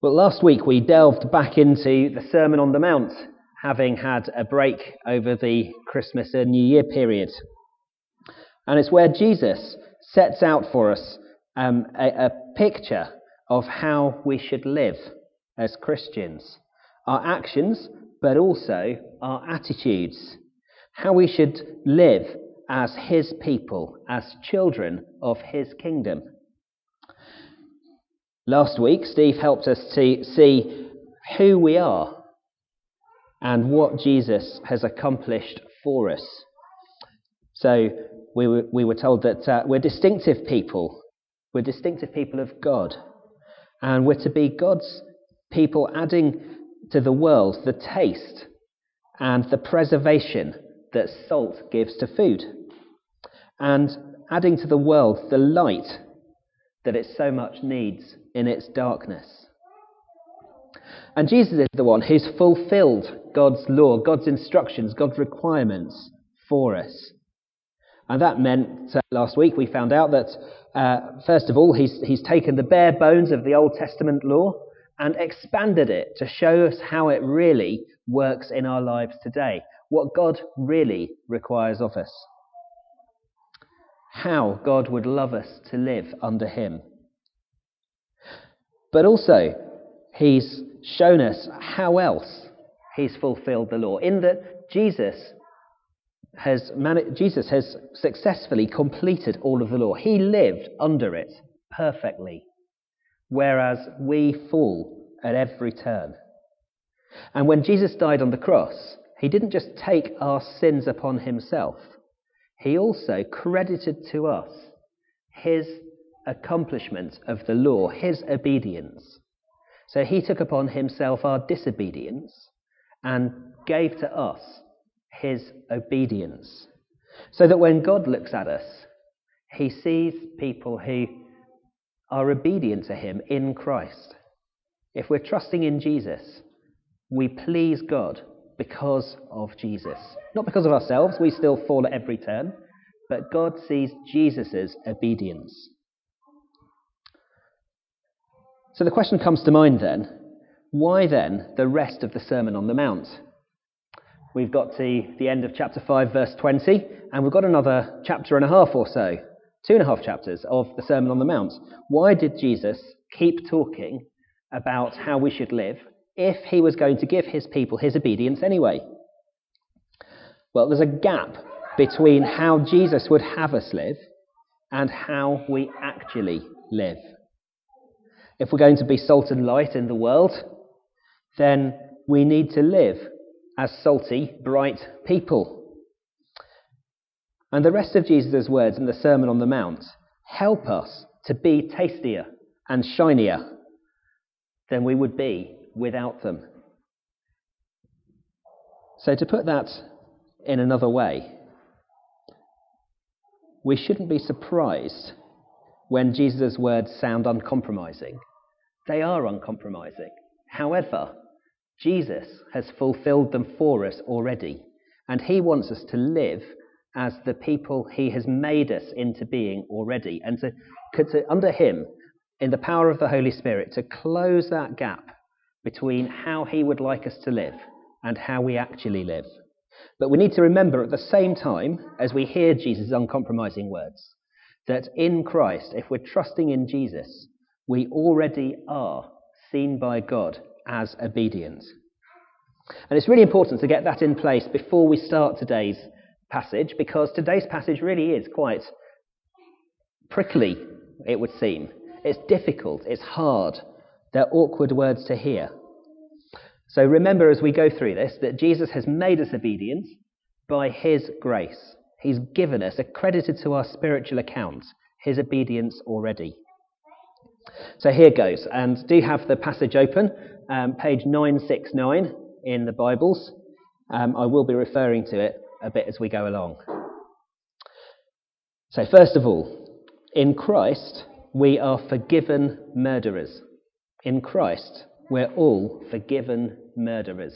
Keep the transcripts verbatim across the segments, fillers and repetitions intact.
Well, last week we delved back into the Sermon on the Mount, having had a break over the Christmas and New Year period. And it's where Jesus sets out for us um, a, a picture of how we should live as Christians. Our actions, but also our attitudes. How we should live as his people, as children of his kingdom. Last week, Steve helped us to see who we are and what Jesus has accomplished for us. So we were, we were told that uh, we're distinctive people. We're distinctive people of God. And we're to be God's people, adding to the world the taste and the preservation that salt gives to food. And adding to the world the light that it so much needs in its darkness. And Jesus is the one who's fulfilled God's law, God's instructions, God's requirements for us. And that meant, uh, last week we found out that, uh, first of all, he's, he's taken the bare bones of the Old Testament law and expanded it to show us how it really works in our lives today, what God really requires of us. How God would love us to live under him. But also, he's shown us how else he's fulfilled the law, in that Jesus has mani- Jesus has successfully completed all of the law. He lived under it perfectly, whereas we fall at every turn. And when Jesus died on the cross, he didn't just take our sins upon himself. He also credited to us his accomplishment of the law, his obedience. So he took upon himself our disobedience and gave to us his obedience. So that when God looks at us, he sees people who are obedient to him in Christ. If we're trusting in Jesus, we please God because of Jesus. Not because of ourselves, we still fall at every turn, but God sees Jesus' obedience. So the question comes to mind then, why then the rest of the Sermon on the Mount? We've got to the end of chapter five, verse twenty, and we've got another chapter and a half or so, two and a half chapters of the Sermon on the Mount. Why did Jesus keep talking about how we should live if he was going to give his people his obedience anyway? Well, there's a gap between how Jesus would have us live and how we actually live. If we're going to be salt and light in the world, then we need to live as salty, bright people. And the rest of Jesus' words in the Sermon on the Mount help us to be tastier and shinier than we would be without them. So to put that in another way, we shouldn't be surprised when Jesus' words sound uncompromising. They are uncompromising. However, Jesus has fulfilled them for us already, and he wants us to live as the people he has made us into being already, and to, to under him, in the power of the Holy Spirit, to close that gap between how he would like us to live and how we actually live. But we need to remember at the same time, as we hear Jesus' uncompromising words, that in Christ, if we're trusting in Jesus, we already are seen by God as obedient. And it's really important to get that in place before we start today's passage, because today's passage really is quite prickly, it would seem. It's difficult, it's hard, they're awkward words to hear. So remember as we go through this that Jesus has made us obedient by his grace. He's given us, accredited to our spiritual account, his obedience already. So here goes, and do have the passage open, um, page nine sixty-nine in the Bibles. Um, I will be referring to it a bit as we go along. So first of all, in Christ we are forgiven murderers. In Christ we're all forgiven murderers.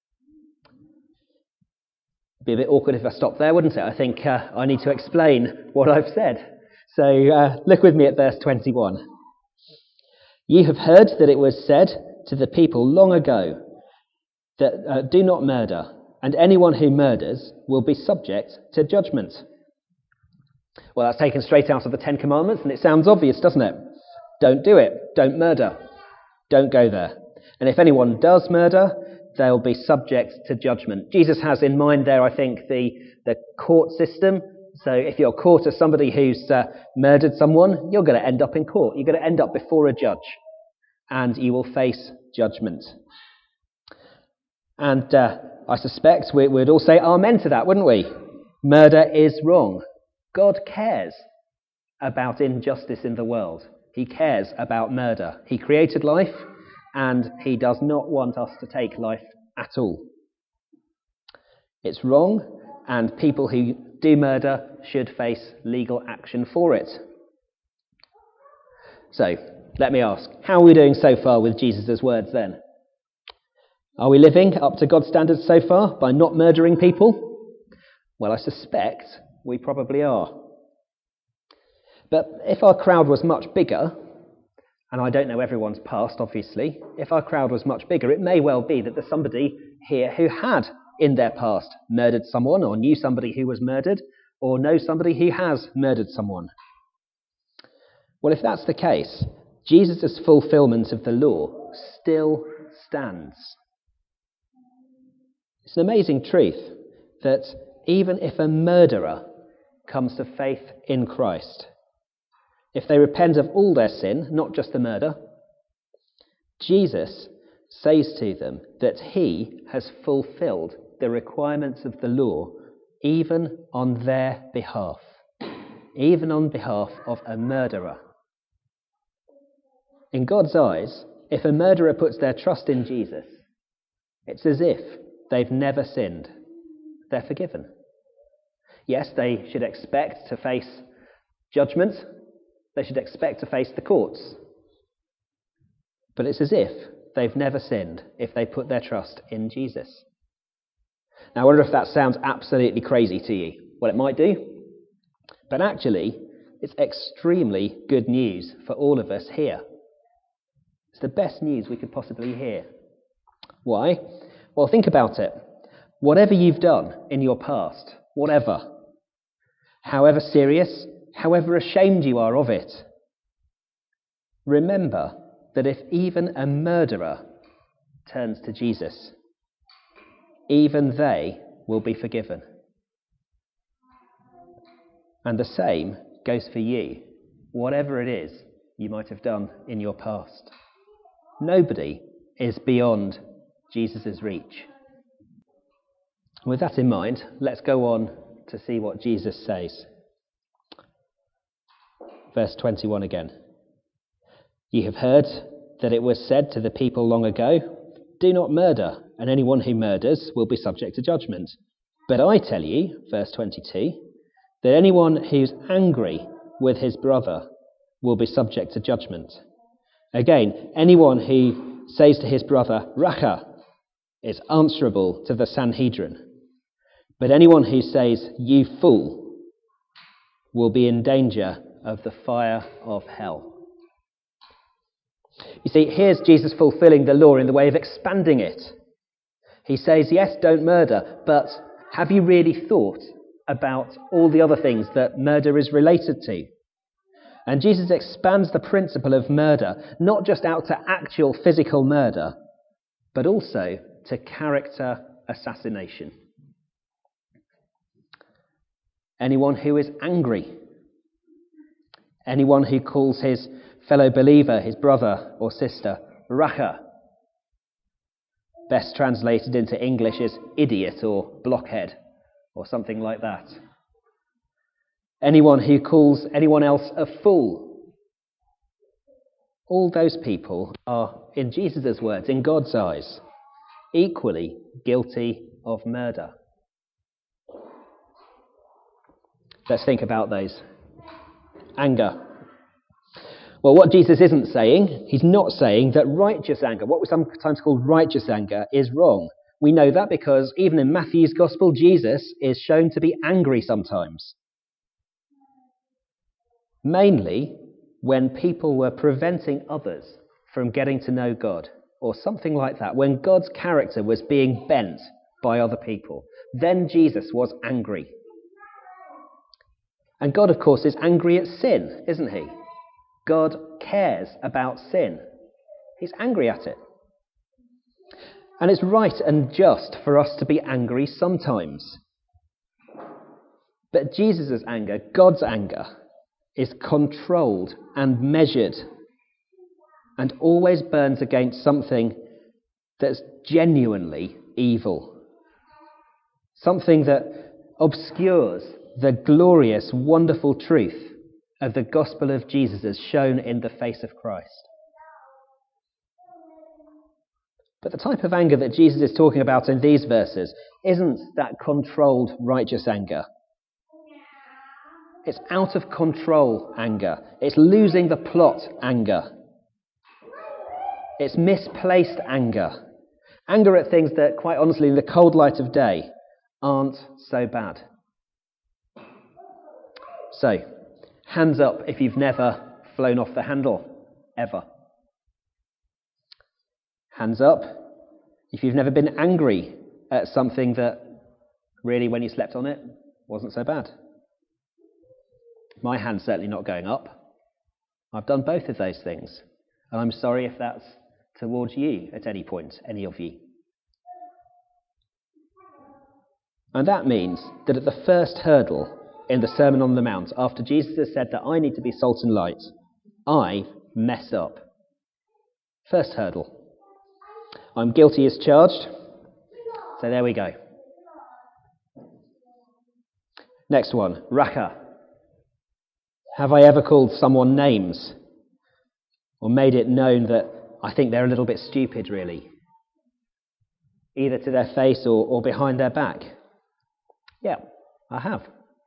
It'd be a bit awkward if I stopped there, wouldn't it? I think uh, I need to explain what I've said. So uh, look with me at verse twenty-one. Ye have heard that it was said, to the people long ago that uh, do not murder, and anyone who murders will be subject to judgment. Well, that's taken straight out of the Ten Commandments, and it sounds obvious, doesn't it? Don't do it. Don't murder. Don't go there. And if anyone does murder, they'll be subject to judgment. Jesus has in mind there, I think, the, the court system. So if you're caught as somebody who's uh, murdered someone, you're going to end up in court. You're going to end up before a judge, and you will face judgment. And uh, I suspect we, we'd all say amen to that, wouldn't we? Murder is wrong. God cares about injustice in the world. He cares about murder. He created life, and he does not want us to take life at all. It's wrong, and people who do murder should face legal action for it. So, let me ask, how are we doing so far with Jesus' words then? Are we living up to God's standards so far by not murdering people? Well, I suspect we probably are. But if our crowd was much bigger, and I don't know everyone's past, obviously, if our crowd was much bigger, it may well be that there's somebody here who had, in their past, murdered someone, or knew somebody who was murdered, or knows somebody who has murdered someone. Well, if that's the case, Jesus' fulfillment of the law still stands. It's an amazing truth that even if a murderer comes to faith in Christ, if they repent of all their sin, not just the murder, Jesus says to them that he has fulfilled the requirements of the law even on their behalf, even on behalf of a murderer. In God's eyes, if a murderer puts their trust in Jesus, it's as if they've never sinned. They're forgiven. Yes, they should expect to face judgment. They should expect to face the courts. But it's as if they've never sinned if they put their trust in Jesus. Now, I wonder if that sounds absolutely crazy to you. Well, it might do. But actually, it's extremely good news for all of us here. It's the best news we could possibly hear. Why? Well, think about it. Whatever you've done in your past, whatever, however serious, however ashamed you are of it, remember that if even a murderer turns to Jesus, even they will be forgiven. And the same goes for you, whatever it is you might have done in your past. Nobody is beyond Jesus' reach. With that in mind, let's go on to see what Jesus says. Verse twenty-one again. "You have heard that it was said to the people long ago, 'Do not murder, and anyone who murders will be subject to judgment.' But I tell you," verse twenty-two, "that anyone who's angry with his brother will be subject to judgment. Again, anyone who says to his brother, 'Racha,' is answerable to the Sanhedrin. But anyone who says, 'You fool,' will be in danger of the fire of hell." You see, here's Jesus fulfilling the law in the way of expanding it. He says, yes, don't murder, but have you really thought about all the other things that murder is related to? And Jesus expands the principle of murder, not just out to actual physical murder, but also to character assassination. Anyone who is angry, anyone who calls his fellow believer, his brother or sister, racha, best translated into English as idiot or blockhead or something like that. Anyone who calls anyone else a fool. All those people are, in Jesus' words, in God's eyes, equally guilty of murder. Let's think about those. Anger. Well, what Jesus isn't saying, he's not saying that righteous anger, what we sometimes call righteous anger, is wrong. We know that because even in Matthew's Gospel, Jesus is shown to be angry sometimes. Mainly when people were preventing others from getting to know God, or something like that, when God's character was being bent by other people, then Jesus was angry. And God, of course, is angry at sin, isn't he? God cares about sin. He's angry at it. And it's right and just for us to be angry sometimes. But Jesus' anger, God's anger, is controlled and measured and always burns against something that's genuinely evil. Something that obscures the glorious, wonderful truth of the gospel of Jesus as shown in the face of Christ. But the type of anger that Jesus is talking about in these verses isn't that controlled, righteous anger. It's out of control anger. It's losing the plot anger. It's misplaced anger. Anger at things that, quite honestly, in the cold light of day, aren't so bad. So, hands up if you've never flown off the handle, ever. Hands up if you've never been angry at something that really, when you slept on it, wasn't so bad. My hand's certainly not going up. I've done both of those things. And I'm sorry if that's towards you at any point, any of you. And that means that at the first hurdle in the Sermon on the Mount, after Jesus has said that I need to be salt and light, I mess up. First hurdle. I'm guilty as charged. So there we go. Next one, Raka. Have I ever called someone names? Or made it known that I think they're a little bit stupid, really? Either to their face or, or behind their back? Yeah, I have.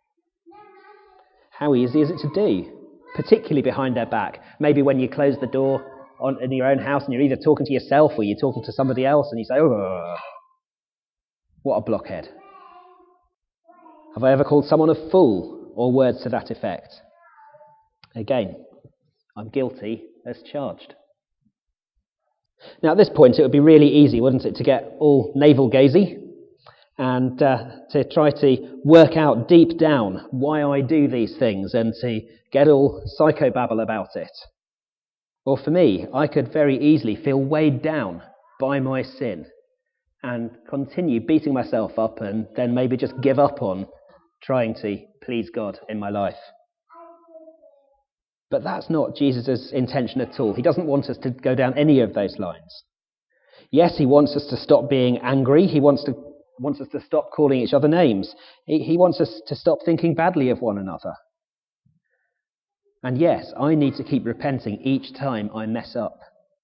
How easy is it to do? Particularly behind their back. Maybe when you close the door on, in your own house and you're either talking to yourself or you're talking to somebody else and you say, oh, what a blockhead. Have I ever called someone a fool or words to that effect? Again, I'm guilty as charged. Now at this point it would be really easy, wouldn't it, to get all navel-gazy and uh, to try to work out deep down why I do these things and to get all psychobabble about it. Or for me, I could very easily feel weighed down by my sin and continue beating myself up and then maybe just give up on trying to please God in my life. But that's not Jesus' intention at all. He doesn't want us to go down any of those lines. Yes, he wants us to stop being angry. He wants to wants us to stop calling each other names. He, he wants us to stop thinking badly of one another. And yes, I need to keep repenting each time I mess up.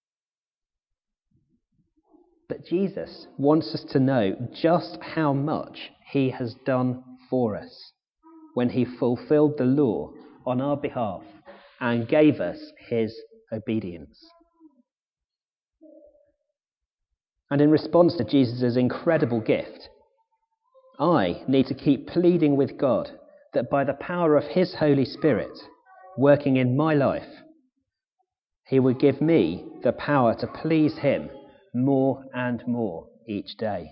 But Jesus wants us to know just how much he has done for us when he fulfilled the law on our behalf and gave us his obedience. And in response to Jesus' incredible gift, I need to keep pleading with God that by the power of his Holy Spirit working in my life, he would give me the power to please him more and more each day.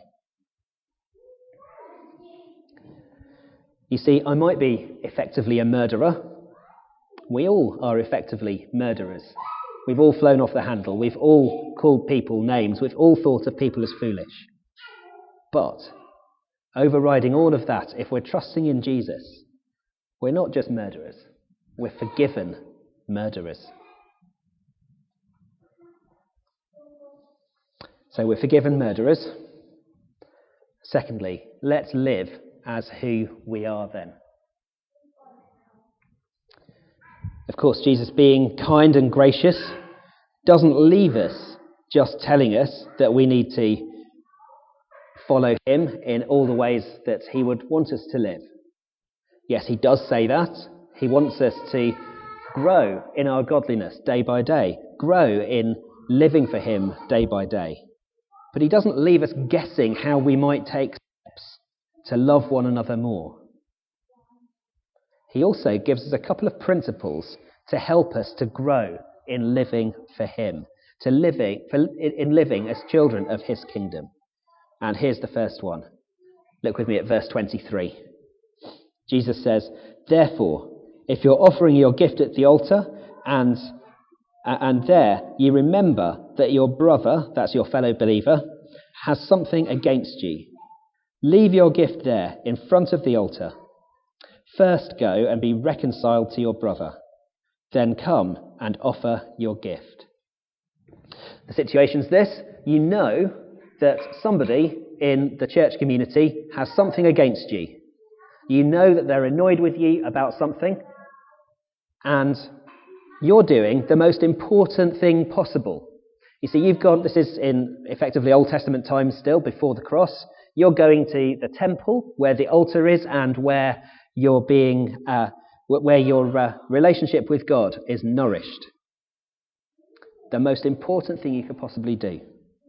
You see, I might be effectively a murderer. We all are effectively murderers. We've all flown off the handle. We've all called people names. We've all thought of people as foolish. But overriding all of that, if we're trusting in Jesus, we're not just murderers. We're forgiven murderers. So we're forgiven murderers. Secondly, let's live as who we are then. Of course, Jesus, being kind and gracious, doesn't leave us just telling us that we need to follow him in all the ways that he would want us to live. Yes, he does say that. He wants us to grow in our godliness day by day, grow in living for him day by day. But he doesn't leave us guessing how we might take steps to love one another more. He also gives us a couple of principles to help us to grow in living for him, to living for, in living as children of his kingdom. And here's the first one. Look with me at verse twenty-three. Jesus says, "Therefore, if you're offering your gift at the altar, and and there you remember that your brother," that's your fellow believer, "has something against you, leave your gift there in front of the altar. First go and be reconciled to your brother. Then come and offer your gift." The situation's this. You know that somebody in the church community has something against you. You know that they're annoyed with you about something, and you're doing the most important thing possible. You see, you've gone, this is in effectively Old Testament times still, before the cross. You're going to the temple where the altar is and where you're being, uh, where your uh, relationship with God is nourished. The most important thing you could possibly do.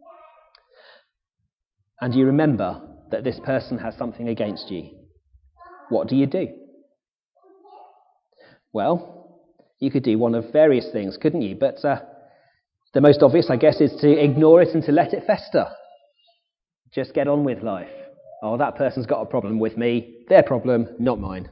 And you remember that this person has something against you. What do you do? Well, you could do one of various things, couldn't you? But uh, the most obvious, I guess, is to ignore it and to let it fester. Just get on with life. Oh, that person's got a problem with me. Their problem, not mine.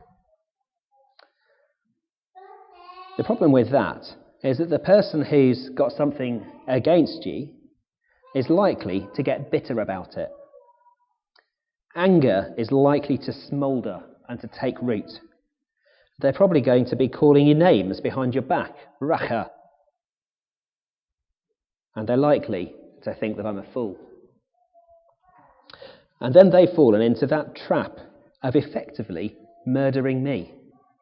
The problem with that is that the person who's got something against you is likely to get bitter about it. Anger is likely to smoulder and to take root. They're probably going to be calling you names behind your back, racha. And they're likely to think that I'm a fool. And then they've fallen into that trap of effectively murdering me.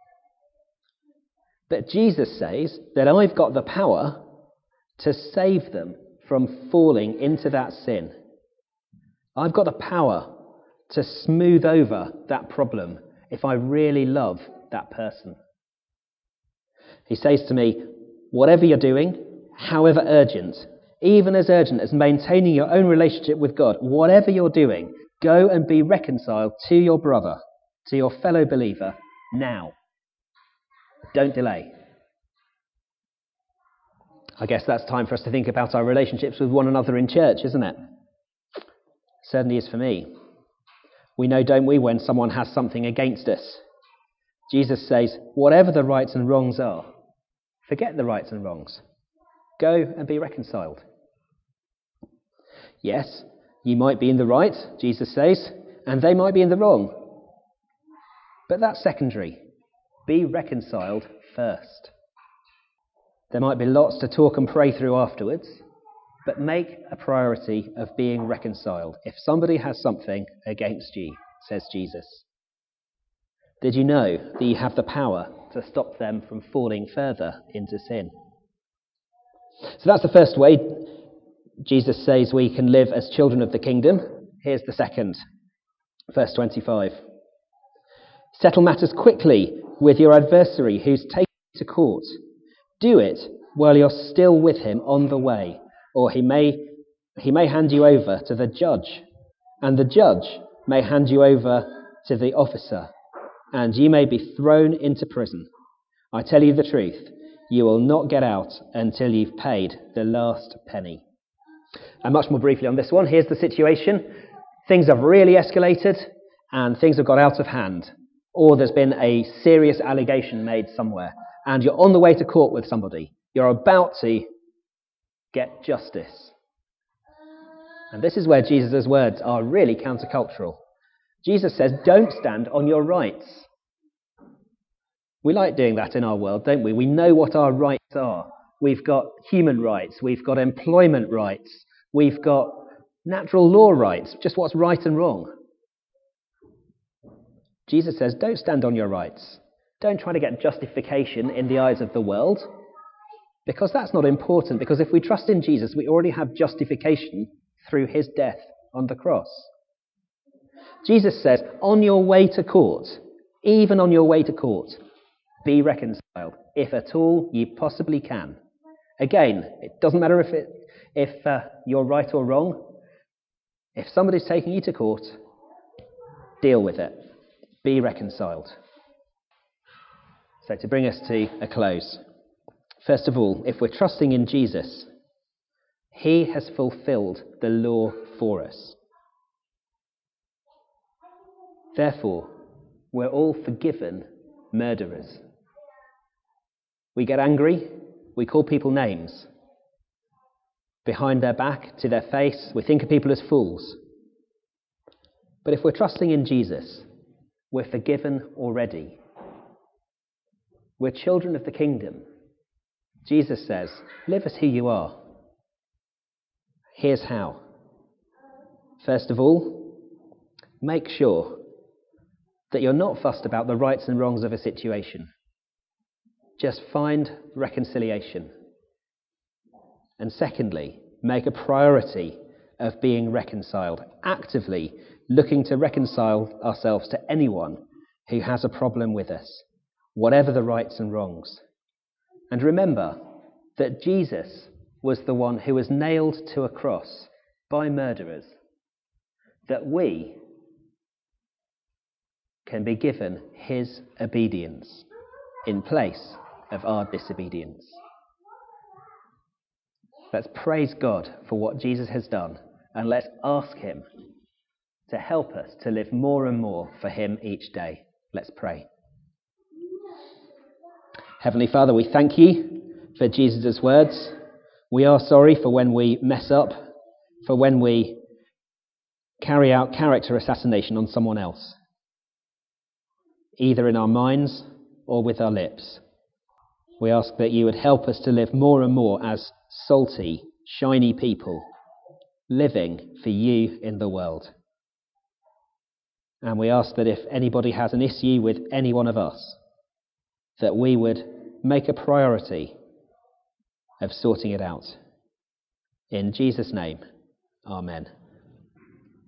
But Jesus says that I've got the power to save them from falling into that sin. I've got the power to smooth over that problem if I really love that person. He says to me, whatever you're doing, however urgent, even as urgent as maintaining your own relationship with God, whatever you're doing, go and be reconciled to your brother, to your fellow believer, now. Don't delay. I guess that's time for us to think about our relationships with one another in church, isn't it? Certainly is for me. We know, don't we, when someone has something against us. Jesus says, whatever the rights and wrongs are, forget the rights and wrongs. Go and be reconciled. Yes, you might be in the right, Jesus says, and they might be in the wrong. But that's secondary. Be reconciled first. There might be lots to talk and pray through afterwards, but make a priority of being reconciled. If somebody has something against you, says Jesus, did you know that you have the power to stop them from falling further into sin? So that's the first way Jesus says we can live as children of the kingdom. Here's the second, verse twenty-five. Settle matters quickly with your adversary who's taken you to court. Do it while you're still with him on the way, or he may he may hand you over to the judge, and the judge may hand you over to the officer, and you may be thrown into prison. I tell you the truth, you will not get out until you've paid the last penny. And much more briefly on this one, here's the situation. Things have really escalated, and things have got out of hand. Or there's been a serious allegation made somewhere, and you're on the way to court with somebody. You're about to get justice. And this is where Jesus' words are really countercultural. Jesus says, don't stand on your rights. We like doing that in our world, don't we? We know what our rights are. We've got human rights, we've got employment rights, we've got natural law rights, just what's right and wrong. Jesus says, don't stand on your rights. Don't try to get justification in the eyes of the world, because that's not important, because if we trust in Jesus, we already have justification through his death on the cross. Jesus says, on your way to court, even on your way to court, be reconciled, if at all you possibly can. Again, it doesn't matter if it, if uh, you're right or wrong. If somebody's taking you to court, deal with it. Be reconciled. So to bring us to a close, first of all, if we're trusting in Jesus, He has fulfilled the law for us. Therefore, we're all forgiven murderers. We get angry, we call people names. Behind their back, to their face, we think of people as fools. But if we're trusting in Jesus, we're forgiven already. We're children of the kingdom. Jesus says, live as who you are. Here's how. First of all, make sure that you're not fussed about the rights and wrongs of a situation. Just find reconciliation. And secondly, make a priority of being reconciled, actively looking to reconcile ourselves to anyone who has a problem with us, whatever the rights and wrongs. And remember that Jesus was the one who was nailed to a cross by murderers, that we can be given his obedience in place of our disobedience. Let's praise God for what Jesus has done, and let's ask him to help us to live more and more for him each day. Let's pray. Heavenly Father, we thank you for Jesus' words. We are sorry for when we mess up, for when we carry out character assassination on someone else, either in our minds or with our lips. We ask that you would help us to live more and more as salty, shiny people, living for you in the world. And we ask that if anybody has an issue with any one of us, that we would make a priority of sorting it out. In Jesus' name, amen.